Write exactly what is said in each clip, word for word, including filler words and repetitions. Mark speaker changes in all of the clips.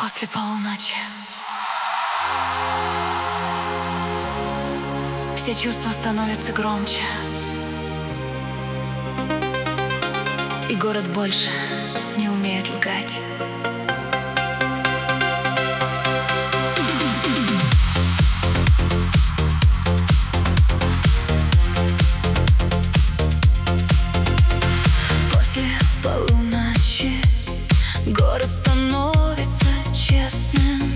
Speaker 1: После полуночи все чувства становятся громче, и город больше не умеет лгать. После полуночи город становится честным.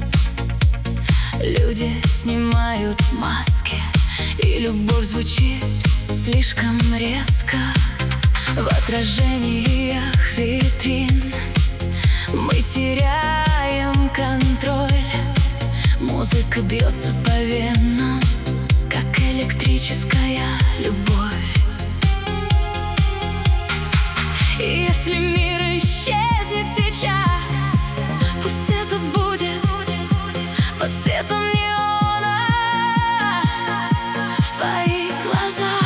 Speaker 1: Люди снимают маски, и любовь звучит слишком резко. В отражениях витрин мы теряем контроль. Музыка бьется по венам, как электрическая любовь. И если мир исчезнет сейчас, пусть это будет под светом неона в твоих глазах.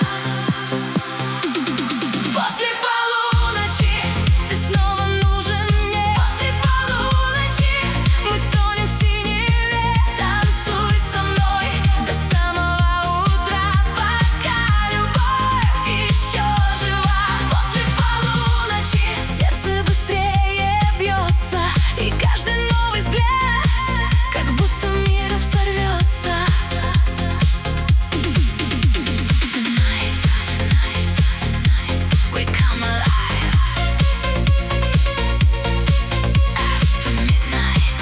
Speaker 1: После полуночи ты снова нужен мне. После полуночи мы тонем в синеве. Танцуй со мной до самого утра, пока любовь еще жива. После полуночи сердце быстрее бьется, и каждый новый взгляд как будто мир взорвется. Tonight, tonight, tonight we come alive. After midnight.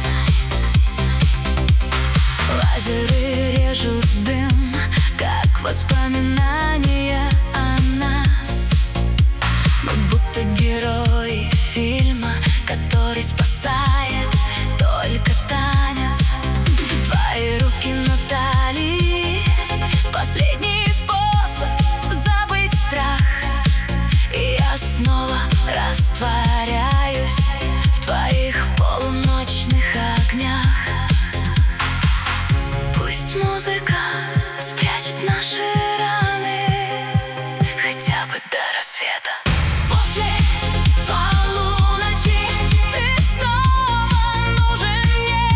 Speaker 1: Лазеры режут дым, как воспоминания о нас. Мы будто герои фильма, который спасает только танец. Твои руки на талии — последний способ забыть страх. И я снова растворяюсь в твоих полуночных огнях. Пусть музыка спрячет наши раны хотя бы до рассвета. После полуночи ты снова нужен мне.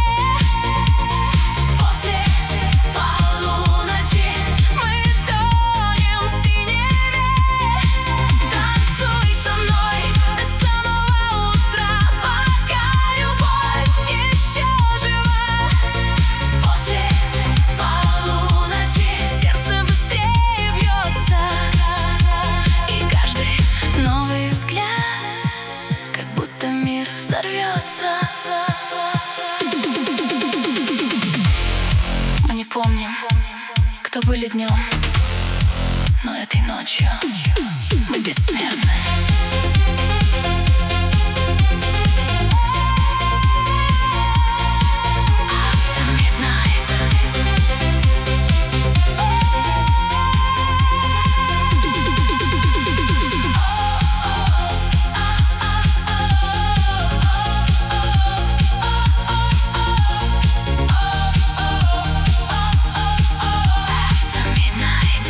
Speaker 1: После полуночи мы тонем в синеве. Танцуй со мной до самого утра, пока любовь еще жива. После полуночи сердце быстрее бьется, и каждый новый взгляд как будто мир взорвется. Мы не помним, кто были днем, но этой ночью мы бессмертны. After midnight. After midnight.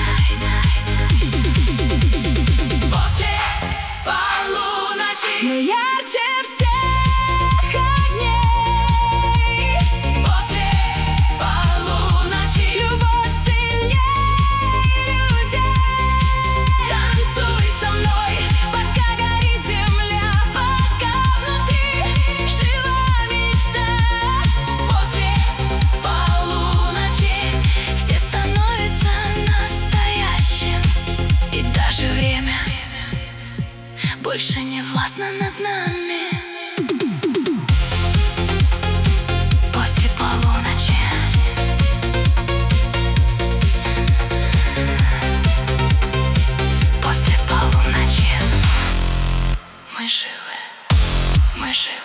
Speaker 1: После полуночи мы ярче всех огней. После полуночи любовь сильнее людей. Танцуй со мной, пока горит земля, пока внутри жива мечта. После полуночи все становятся настоящим, и даже время больше не властно над нами. После полуночи. После полуночи мы живы, мы живы.